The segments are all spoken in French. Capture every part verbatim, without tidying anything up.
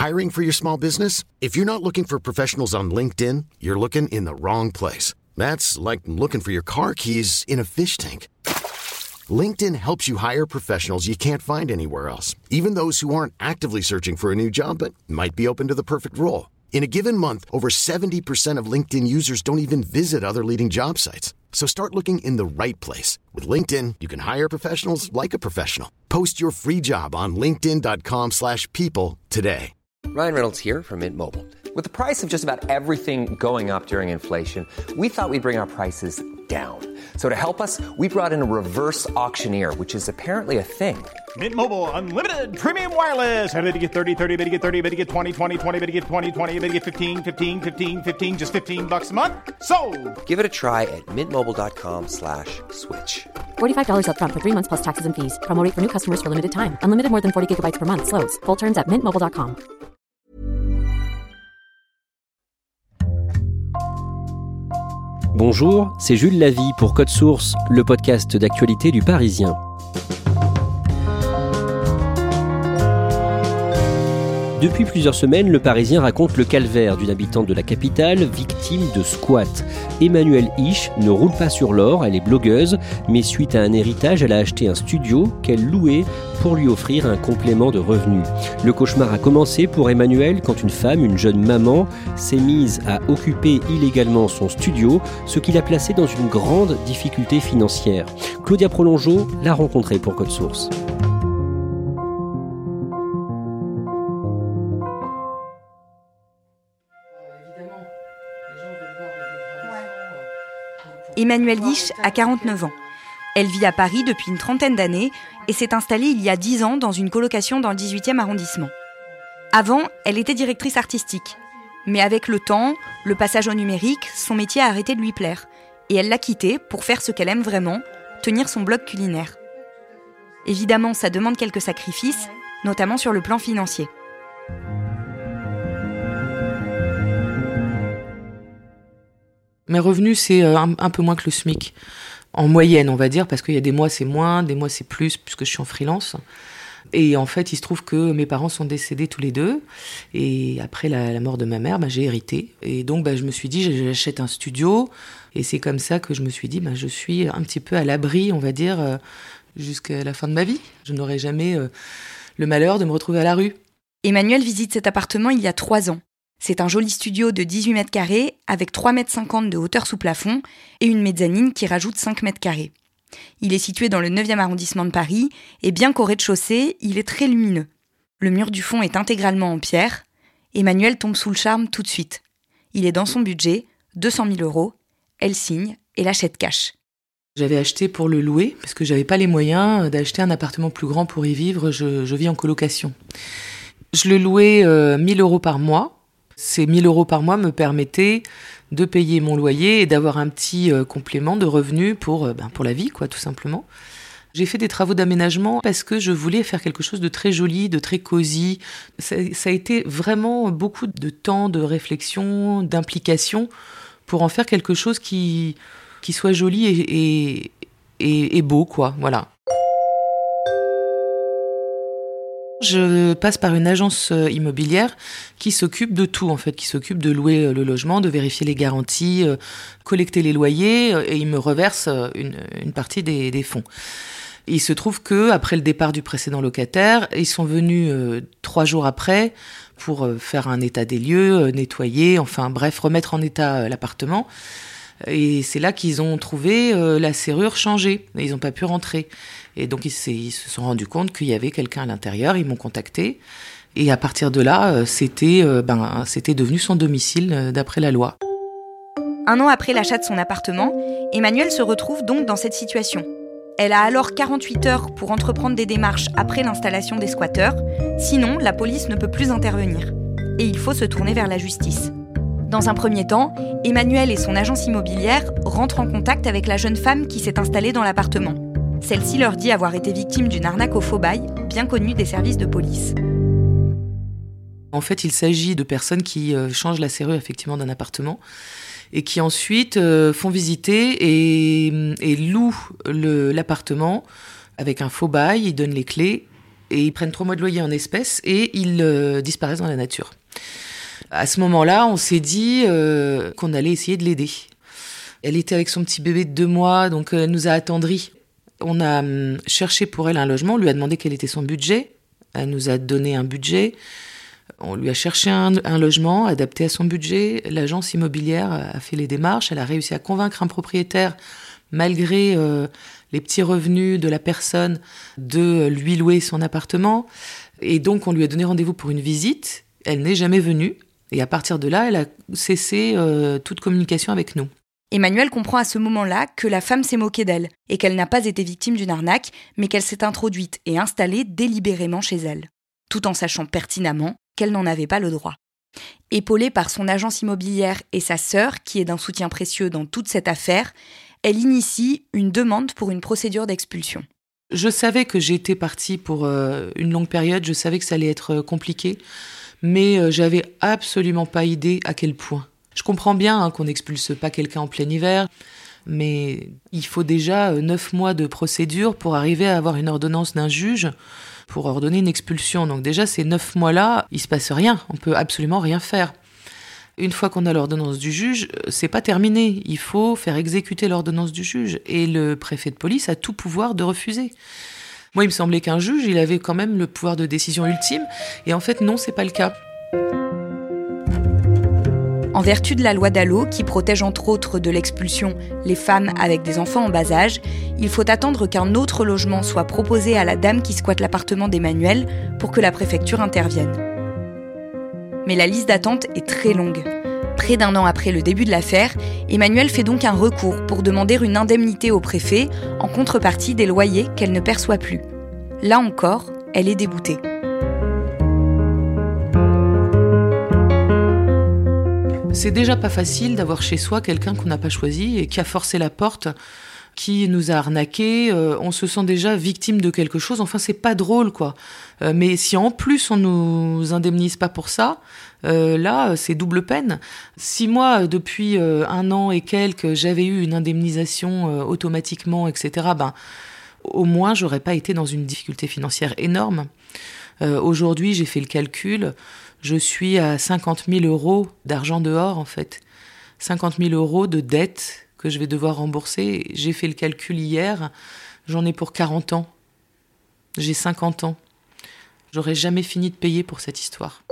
Hiring for your small business? If you're not looking for professionals on LinkedIn, you're looking in the wrong place. That's like looking for your car keys in a fish tank. LinkedIn helps you hire professionals you can't find anywhere else, even those who aren't actively searching for a new job but might be open to the perfect role. In a given month, over seventy percent of LinkedIn users don't even visit other leading job sites. So start looking in the right place. With LinkedIn, you can hire professionals like a professional. Post your free job on linkedin dot com slash people today. Ryan Reynolds here from Mint Mobile. With the price of just about everything going up during inflation, we thought we'd bring our prices down. So to help us, we brought in a reverse auctioneer, which is apparently a thing. Mint Mobile Unlimited Premium Wireless. How to get thirty, thirty, how to get thirty, how to get twenty, twenty, twenty, how to get twenty, twenty, how to get fifteen, fifteen, fifteen, fifteen, just fifteen bucks a month? Sold! Give it a try at mintmobile.com slash switch. forty-five dollars up front for three months plus taxes and fees. Promo rate for new customers for limited time. Unlimited more than forty gigabytes per month. Slows full terms at mint mobile dot com. Bonjour, c'est Jules Lavie pour Code Source, le podcast d'actualité du Parisien. Depuis plusieurs semaines, le Parisien raconte le calvaire d'une habitante de la capitale victime de squat. Emmanuelle Isch ne roule pas sur l'or, elle est blogueuse, mais suite à un héritage, elle a acheté un studio qu'elle louait pour lui offrir un complément de revenus. Le cauchemar a commencé pour Emmanuelle quand une femme, une jeune maman, s'est mise à occuper illégalement son studio, ce qui l'a placée dans une grande difficulté financière. Claudia Prolongeau l'a rencontrée pour Code Source. Emmanuelle Isch a quarante-neuf ans. Elle vit à Paris depuis une trentaine d'années et s'est installée il y a dix ans dans une colocation dans le dix-huitième arrondissement. Avant, elle était directrice artistique. Mais avec le temps, le passage au numérique, son métier a arrêté de lui plaire. Et elle l'a quitté pour faire ce qu'elle aime vraiment, tenir son blog culinaire. Évidemment, ça demande quelques sacrifices, notamment sur le plan financier. Mes revenus, c'est un, un peu moins que le SMIC. En moyenne, on va dire, parce qu'il y a des mois, c'est moins, des mois, c'est plus, puisque je suis en freelance. Et en fait, il se trouve que mes parents sont décédés tous les deux. Et après la, la mort de ma mère, bah, j'ai hérité. Et donc, bah, je me suis dit, j'achète un studio. Et c'est comme ça que je me suis dit, bah, je suis un petit peu à l'abri, on va dire, euh, jusqu'à la fin de ma vie. Je n'aurai jamais euh, le malheur de me retrouver à la rue. Emmanuelle visite cet appartement il y a trois ans. C'est un joli studio de dix-huit mètres carrés avec trois mètres cinquante de hauteur sous plafond et une mezzanine qui rajoute cinq mètres carrés. Il est situé dans le neuvième arrondissement de Paris et bien qu'au rez-de-chaussée, il est très lumineux. Le mur du fond est intégralement en pierre. Emmanuelle tombe sous le charme tout de suite. Il est dans son budget, deux cent mille euros. Elle signe et l'achète cash. J'avais acheté pour le louer parce que j'avais pas les moyens d'acheter un appartement plus grand pour y vivre. Je, je vis en colocation. Je le louais euh, mille euros par mois. Ces mille euros par mois me permettaient de payer mon loyer et d'avoir un petit euh, complément de revenus pour, euh, ben, pour la vie, quoi, tout simplement. J'ai fait des travaux d'aménagement parce que je voulais faire quelque chose de très joli, de très cosy. Ça, ça a été vraiment beaucoup de temps, de réflexion, d'implication pour en faire quelque chose qui, qui soit joli et, et, et, et beau, quoi, voilà. Je passe par une agence immobilière qui s'occupe de tout, en fait, qui s'occupe de louer le logement, de vérifier les garanties, collecter les loyers, et ils me reversent une, une partie des, des fonds. Il se trouve que après le départ du précédent locataire, ils sont venus euh, trois jours après pour faire un état des lieux, nettoyer, enfin bref, remettre en état l'appartement. Et c'est là qu'ils ont trouvé euh, la serrure changée. Ils n'ont pas pu rentrer. Et donc, ils, ils se sont rendus compte qu'il y avait quelqu'un à l'intérieur. Ils m'ont contacté. Et à partir de là, euh, c'était, euh, ben, c'était devenu son domicile euh, d'après la loi. Un an après l'achat de son appartement, Emmanuelle se retrouve donc dans cette situation. Elle a alors quarante-huit heures pour entreprendre des démarches après l'installation des squatteurs. Sinon, la police ne peut plus intervenir. Et il faut se tourner vers la justice. Dans un premier temps, Emmanuelle et son agence immobilière rentrent en contact avec la jeune femme qui s'est installée dans l'appartement. Celle-ci leur dit avoir été victime d'une arnaque au faux bail, bien connue des services de police. En fait, il s'agit de personnes qui euh, changent la serrure effectivement d'un appartement et qui ensuite euh, font visiter et, et louent le, l'appartement avec un faux bail. Ils donnent les clés et ils prennent trois mois de loyer en espèces et ils euh, disparaissent dans la nature. À ce moment-là, on s'est dit euh, qu'on allait essayer de l'aider. Elle était avec son petit bébé de deux mois, donc elle nous a attendris. On a hum, cherché pour elle un logement, on lui a demandé quel était son budget. Elle nous a donné un budget. On lui a cherché un, un logement adapté à son budget. L'agence immobilière a fait les démarches. Elle a réussi à convaincre un propriétaire, malgré euh, les petits revenus de la personne, de lui louer son appartement. Et donc, on lui a donné rendez-vous pour une visite. Elle n'est jamais venue. Et à partir de là, elle a cessé euh, toute communication avec nous. Emmanuelle comprend à ce moment-là que la femme s'est moquée d'elle et qu'elle n'a pas été victime d'une arnaque, mais qu'elle s'est introduite et installée délibérément chez elle, tout en sachant pertinemment qu'elle n'en avait pas le droit. Épaulée par son agence immobilière et sa sœur, qui est d'un soutien précieux dans toute cette affaire, elle initie une demande pour une procédure d'expulsion. Je savais que j'étais partie pour euh, une longue période, je savais que ça allait être euh, compliqué, mais euh, j'avais absolument pas idée à quel point. Je comprends bien hein, qu'on n'expulse pas quelqu'un en plein hiver, mais il faut déjà euh, neuf mois de procédure pour arriver à avoir une ordonnance d'un juge pour ordonner une expulsion. Donc déjà, ces neuf mois-là, il se passe rien, on peut absolument rien faire. Une fois qu'on a l'ordonnance du juge, c'est pas terminé. Il faut faire exécuter l'ordonnance du juge. Et le préfet de police a tout pouvoir de refuser. Moi, il me semblait qu'un juge, il avait quand même le pouvoir de décision ultime. Et en fait, non, c'est pas le cas. En vertu de la loi Dallot, qui protège entre autres de l'expulsion les femmes avec des enfants en bas âge, il faut attendre qu'un autre logement soit proposé à la dame qui squatte l'appartement d'Emmanuelle pour que la préfecture intervienne. Mais la liste d'attente est très longue. Près d'un an après le début de l'affaire, Emmanuelle fait donc un recours pour demander une indemnité au préfet en contrepartie des loyers qu'elle ne perçoit plus. Là encore, elle est déboutée. C'est déjà pas facile d'avoir chez soi quelqu'un qu'on n'a pas choisi et qui a forcé la porte, qui nous a arnaqués. Euh, on se sent déjà victime de quelque chose. Enfin, c'est pas drôle, quoi. Euh, mais si en plus on nous indemnise pas pour ça, euh, là, c'est double peine. Si moi, depuis euh, un an et quelques, j'avais eu une indemnisation euh, automatiquement, et cetera, ben, au moins, j'aurais pas été dans une difficulté financière énorme. Euh, aujourd'hui, j'ai fait le calcul. Je suis à cinquante mille euros d'argent dehors, en fait. cinquante mille euros de dette que je vais devoir rembourser. J'ai fait le calcul hier. J'en ai pour quarante ans. J'ai cinquante ans. J'aurais jamais fini de payer pour cette histoire.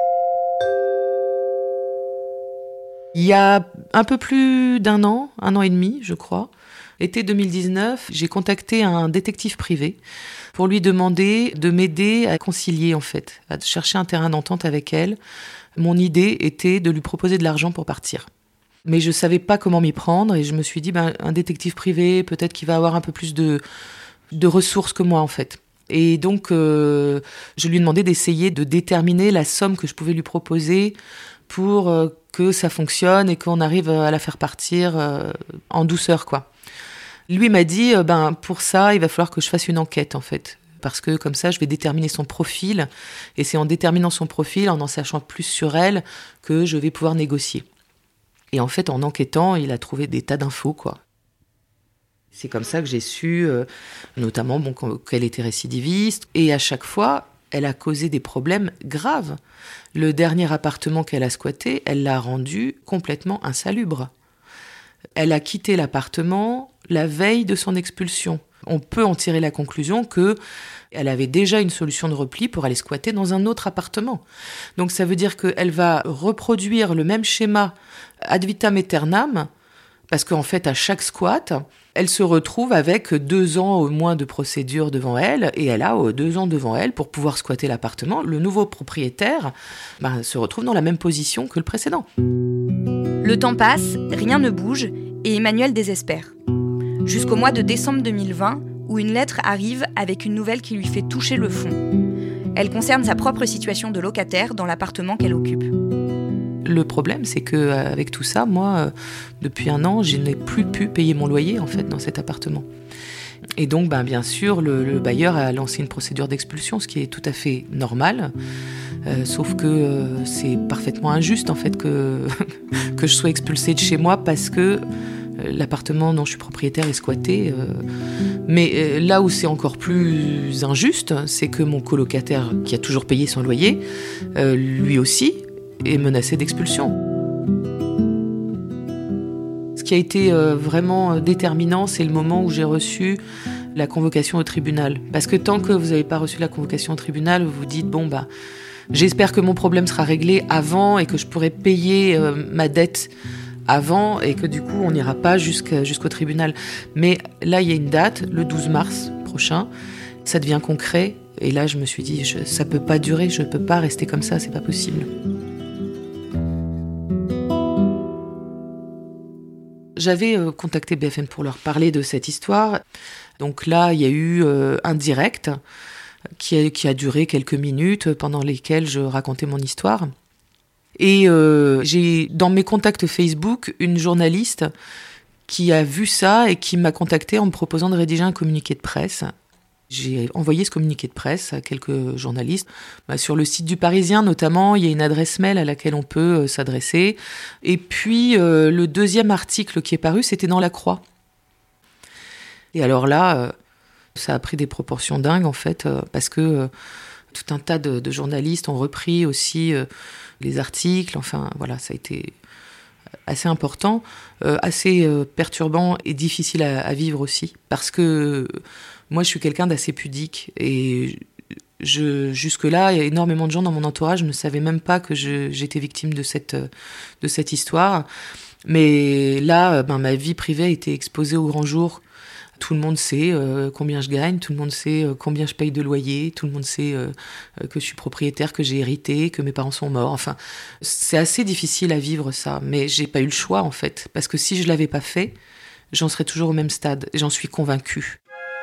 Il y a un peu plus d'un an, un an et demi, je crois, été deux mille dix-neuf, j'ai contacté un détective privé pour lui demander de m'aider à concilier, en fait, à chercher un terrain d'entente avec elle. Mon idée était de lui proposer de l'argent pour partir. Mais je savais pas comment m'y prendre et je me suis dit, ben, un détective privé, peut-être qu'il va avoir un peu plus de, de ressources que moi, en fait. Et donc, euh, je lui ai demandé d'essayer de déterminer la somme que je pouvais lui proposer pour euh, que ça fonctionne et qu'on arrive à la faire partir euh, en douceur, quoi. Lui m'a dit, euh, ben, pour ça, il va falloir que je fasse une enquête, en fait. Parce que comme ça, je vais déterminer son profil. Et c'est en déterminant son profil, en en sachant plus sur elle, que je vais pouvoir négocier. Et en fait, en enquêtant, il a trouvé des tas d'infos, quoi. C'est comme ça que j'ai su, euh, notamment bon, qu'elle était récidiviste. Et à chaque fois, elle a causé des problèmes graves. Le dernier appartement qu'elle a squatté, elle l'a rendu complètement insalubre. Elle a quitté l'appartement la veille de son expulsion. On peut en tirer la conclusion qu'elle avait déjà une solution de repli pour aller squatter dans un autre appartement. Donc ça veut dire qu'elle va reproduire le même schéma ad vitam aeternam, parce qu'en fait, à chaque squat, elle se retrouve avec deux ans au moins de procédure devant elle, et elle a deux ans devant elle pour pouvoir squatter l'appartement. Le nouveau propriétaire ben, se retrouve dans la même position que le précédent. Le temps passe, rien ne bouge, et Emmanuelle désespère. Jusqu'au mois de décembre deux mille vingt, où une lettre arrive avec une nouvelle qui lui fait toucher le fond. Elle concerne sa propre situation de locataire dans l'appartement qu'elle occupe. Le problème, c'est qu'avec tout ça, moi, depuis un an, je n'ai plus pu payer mon loyer, en fait, dans cet appartement. Et donc, ben, bien sûr, le, le bailleur a lancé une procédure d'expulsion, ce qui est tout à fait normal. Euh, sauf que euh, c'est parfaitement injuste, en fait, que, que je sois expulsée de chez moi parce que l'appartement dont je suis propriétaire est squatté. Euh, Mais euh, là où c'est encore plus injuste, c'est que mon colocataire, qui a toujours payé son loyer, euh, lui aussi est menacé d'expulsion. Ce qui a été euh, vraiment déterminant, c'est le moment où j'ai reçu la convocation au tribunal. Parce que tant que vous n'avez pas reçu la convocation au tribunal, vous vous dites, bon, bah, j'espère que mon problème sera réglé avant et que je pourrai payer euh, ma dette avant et que du coup, on n'ira pas jusqu'à, jusqu'au tribunal. Mais là, il y a une date, le douze mars prochain, ça devient concret. Et là, je me suis dit, je, ça ne peut pas durer, je ne peux pas rester comme ça, c'est pas possible. J'avais euh, contacté B F M pour leur parler de cette histoire. Donc là, il y a eu euh, un direct qui a, qui a duré quelques minutes pendant lesquelles je racontais mon histoire. Et euh, j'ai dans mes contacts Facebook une journaliste qui a vu ça et qui m'a contactée en me proposant de rédiger un communiqué de presse. J'ai envoyé ce communiqué de presse à quelques journalistes. Bah, sur le site du Parisien, notamment, il y a une adresse mail à laquelle on peut euh, s'adresser. Et puis, euh, le deuxième article qui est paru, c'était dans La Croix. Et alors là, euh, ça a pris des proportions dingues, en fait, euh, parce que euh, tout un tas de, de journalistes ont repris aussi euh, les articles. Enfin, voilà, ça a été assez important, euh, assez euh, perturbant et difficile à, à vivre aussi. Parce que moi, je suis quelqu'un d'assez pudique et je, jusque-là, il y a énormément de gens dans mon entourage ne savaient même pas que je, j'étais victime de cette, de cette histoire. Mais là, ben, ma vie privée a été exposée au grand jour. Tout le monde sait euh, combien je gagne, tout le monde sait euh, combien je paye de loyer, tout le monde sait euh, que je suis propriétaire, que j'ai hérité, que mes parents sont morts. Enfin, c'est assez difficile à vivre ça, mais j'ai pas eu le choix en fait, parce que si je l'avais pas fait, j'en serais toujours au même stade, et j'en suis convaincue.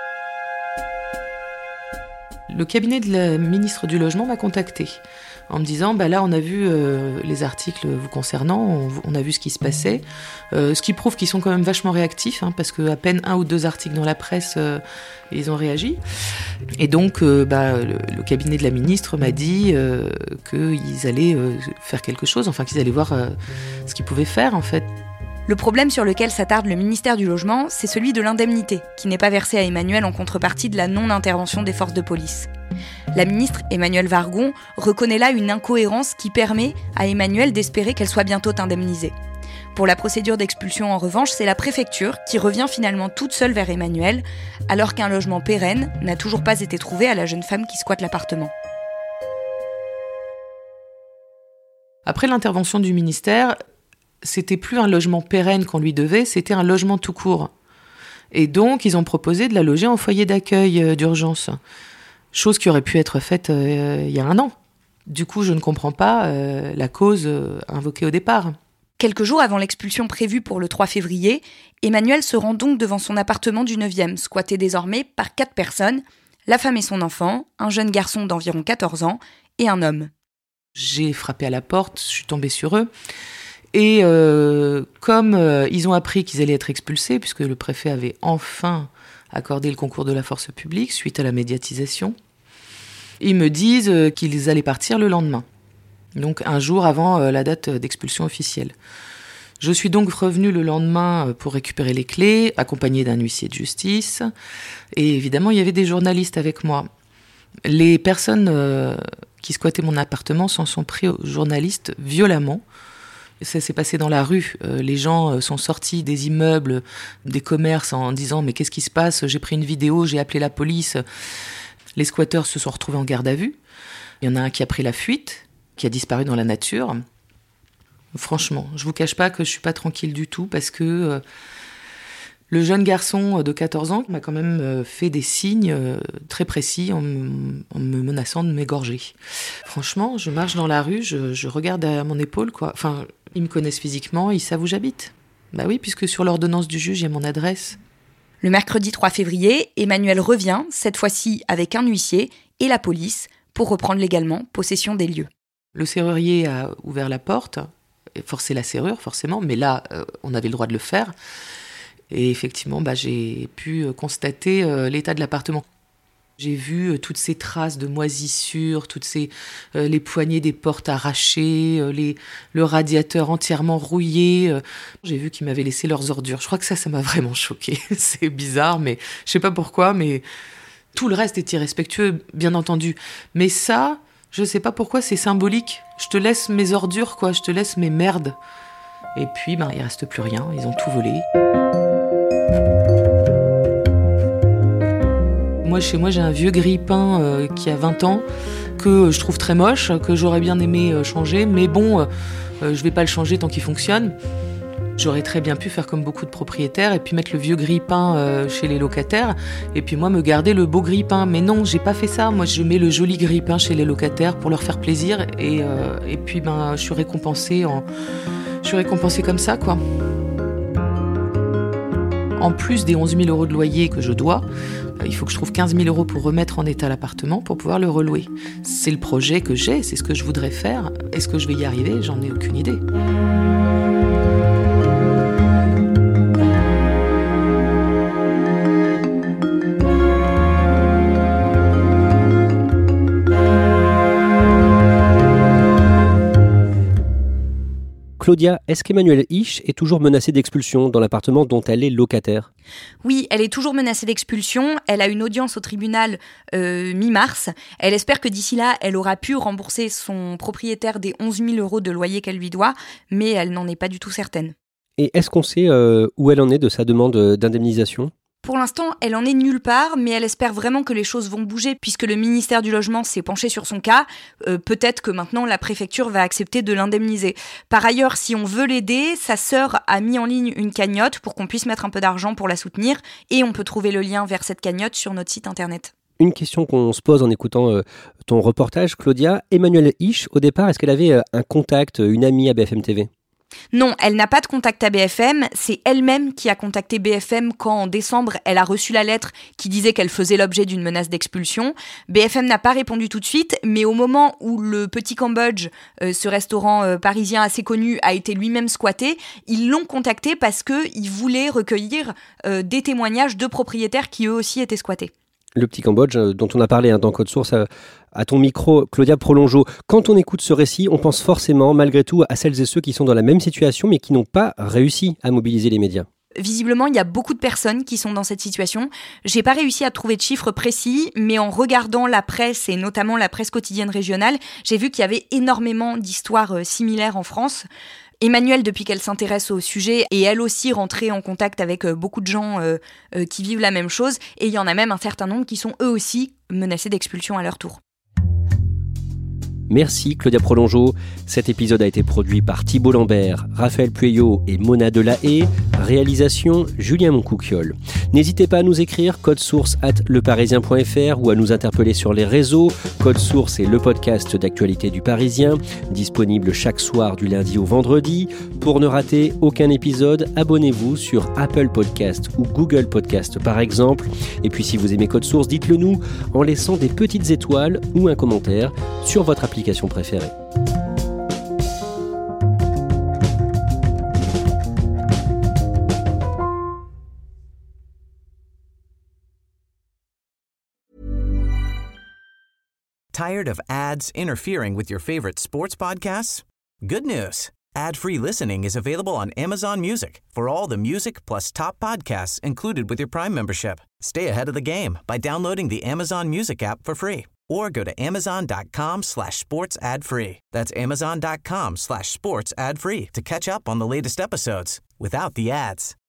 Le cabinet de la ministre du Logement m'a contactée en me disant bah là on a vu euh, les articles vous concernant, on, on a vu ce qui se passait, euh, ce qui prouve qu'ils sont quand même vachement réactifs, hein, parce qu'à peine un ou deux articles dans la presse, euh, ils ont réagi. Et donc euh, bah, le, le cabinet de la ministre m'a dit euh, qu'ils allaient euh, faire quelque chose, enfin qu'ils allaient voir euh, ce qu'ils pouvaient faire en fait. Le problème sur lequel s'attarde le ministère du Logement, c'est celui de l'indemnité, qui n'est pas versée à Emmanuelle en contrepartie de la non-intervention des forces de police. La ministre Emmanuelle Wargon reconnaît là une incohérence qui permet à Emmanuelle d'espérer qu'elle soit bientôt indemnisée. Pour la procédure d'expulsion, en revanche, c'est la préfecture qui revient finalement toute seule vers Emmanuelle, alors qu'un logement pérenne n'a toujours pas été trouvé à la jeune femme qui squatte l'appartement. Après l'intervention du ministère, c'était plus un logement pérenne qu'on lui devait, c'était un logement tout court. Et donc, ils ont proposé de la loger en foyer d'accueil d'urgence. Chose qui aurait pu être faite euh, il y a un an. Du coup, je ne comprends pas euh, la cause euh, invoquée au départ. Quelques jours avant l'expulsion prévue pour le trois février, Emmanuelle se rend donc devant son appartement du neuvième, squatté désormais par quatre personnes, la femme et son enfant, un jeune garçon d'environ quatorze ans et un homme. J'ai frappé à la porte, je suis tombée sur eux. Et euh, comme euh, ils ont appris qu'ils allaient être expulsés, puisque le préfet avait enfin accordé le concours de la force publique suite à la médiatisation, ils me disent euh, qu'ils allaient partir le lendemain, donc un jour avant euh, la date d'expulsion officielle. Je suis donc revenue le lendemain pour récupérer les clés, accompagnée d'un huissier de justice, et évidemment il y avait des journalistes avec moi. Les personnes euh, qui squattaient mon appartement s'en sont pris aux journalistes violemment. Ça s'est passé dans la rue. Euh, les gens sont sortis des immeubles, des commerces en disant « Mais qu'est-ce qui se passe ? J'ai pris une vidéo, j'ai appelé la police. » Les squatteurs se sont retrouvés en garde à vue. Il y en a un qui a pris la fuite, qui a disparu dans la nature. Franchement, je vous cache pas que je suis pas tranquille du tout parce que euh, le jeune garçon de quatorze ans m'a quand même fait des signes très précis en me, en me menaçant de m'égorger. Franchement, je marche dans la rue, je, je regarde à mon épaule, quoi. Enfin, ils me connaissent physiquement, ils savent où j'habite. Bah oui, puisque sur l'ordonnance du juge, il y a mon adresse. Le mercredi trois février, Emmanuelle revient, cette fois-ci avec un huissier et la police, pour reprendre légalement possession des lieux. Le serrurier a ouvert la porte, forcé la serrure forcément, mais là, euh, on avait le droit de le faire. Et effectivement, bah, j'ai pu constater euh, l'état de l'appartement. J'ai vu euh, toutes ces traces de moisissures, toutes ces euh, les poignées des portes arrachées, euh, les, le radiateur entièrement rouillé. Euh. J'ai vu qu'ils m'avaient laissé leurs ordures. Je crois que ça, ça m'a vraiment choquée. C'est bizarre, mais je sais pas pourquoi, mais tout le reste est irrespectueux, bien entendu. Mais ça, je sais pas pourquoi, c'est symbolique. Je te laisse mes ordures, quoi. Je te laisse mes merdes. Et puis, ben, il reste plus rien. Ils ont tout volé. Moi, chez moi, j'ai un vieux grille-pain euh, qui a vingt ans, que je trouve très moche, que j'aurais bien aimé euh, changer, mais bon, euh, euh, je vais pas le changer tant qu'il fonctionne. J'aurais très bien pu faire comme beaucoup de propriétaires et puis mettre le vieux grille-pain euh, chez les locataires et puis moi me garder le beau grille-pain. Mais non, j'ai pas fait ça. Moi, je mets le joli grille-pain chez les locataires pour leur faire plaisir et, euh, et puis ben, je suis récompensée en... je suis récompensée comme ça, quoi. En plus des onze mille euros de loyer que je dois, il faut que je trouve quinze mille euros pour remettre en état l'appartement pour pouvoir le relouer. C'est le projet que j'ai, c'est ce que je voudrais faire. Est-ce que je vais y arriver ? J'en ai aucune idée. Claudia, est-ce qu'Emmanuelle Isch est toujours menacée d'expulsion dans l'appartement dont elle est locataire ? Oui, elle est toujours menacée d'expulsion. Elle a une audience au tribunal euh, mi-mars. Elle espère que d'ici là, elle aura pu rembourser son propriétaire des onze mille euros de loyer qu'elle lui doit, mais elle n'en est pas du tout certaine. Et est-ce qu'on sait euh, où elle en est de sa demande d'indemnisation ? Pour l'instant, elle en est nulle part, mais elle espère vraiment que les choses vont bouger puisque le ministère du Logement s'est penché sur son cas. Euh, peut-être que maintenant la préfecture va accepter de l'indemniser. Par ailleurs, si on veut l'aider, sa sœur a mis en ligne une cagnotte pour qu'on puisse mettre un peu d'argent pour la soutenir et on peut trouver le lien vers cette cagnotte sur notre site internet. Une question qu'on se pose en écoutant euh, ton reportage, Claudia. Emmanuelle Isch, au départ, est-ce qu'elle avait euh, un contact, une amie à B F M T V ? Non, elle n'a pas de contact à B F M, c'est elle-même qui a contacté B F M quand en décembre elle a reçu la lettre qui disait qu'elle faisait l'objet d'une menace d'expulsion. B F M n'a pas répondu tout de suite, mais au moment où le Petit Cambodge, euh, ce restaurant euh, parisien assez connu, a été lui-même squatté, ils l'ont contacté parce qu'ils voulaient recueillir euh, des témoignages de propriétaires qui eux aussi étaient squattés. Le Petit Cambodge dont on a parlé hein, dans Code Source à, à ton micro, Claudia Prolongeau. Quand on écoute ce récit, on pense forcément malgré tout à celles et ceux qui sont dans la même situation mais qui n'ont pas réussi à mobiliser les médias. Visiblement, il y a beaucoup de personnes qui sont dans cette situation. J'ai pas réussi à trouver de chiffres précis, mais en regardant la presse et notamment la presse quotidienne régionale, j'ai vu qu'il y avait énormément d'histoires euh, similaires en France. Emmanuelle, depuis qu'elle s'intéresse au sujet, est elle aussi rentrée en contact avec beaucoup de gens euh, euh, qui vivent la même chose. Et il y en a même un certain nombre qui sont eux aussi menacés d'expulsion à leur tour. Merci Claudia Prolongeau. Cet épisode a été produit par Thibault Lambert, Raphaël Pueyo et Mona Delahaye. Réalisation Julien Moncouquiol. N'hésitez pas à nous écrire code source arobase leparisien point f r ou à nous interpeller sur les réseaux. Code Source est le podcast d'actualité du Parisien, disponible chaque soir du lundi au vendredi. Pour ne rater aucun épisode, abonnez-vous sur Apple Podcast ou Google Podcast par exemple. Et puis si vous aimez Code Source, dites-le nous en laissant des petites étoiles ou un commentaire sur votre application préférée. Tired of ads interfering with your favorite sports podcasts? Good news. Ad-free listening is available on Amazon Music for all the music plus top podcasts included with your Prime membership. Stay ahead of the game by downloading the Amazon Music app for free or go to amazon.com slash sports ad free. That's amazon.com slash sports ad free to catch up on the latest episodes without the ads.